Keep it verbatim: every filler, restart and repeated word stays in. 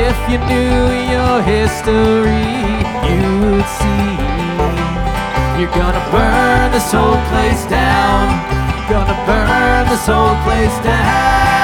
if you knew your history, you'd see. You're gonna burn this whole place down. Gonna burn this whole place down.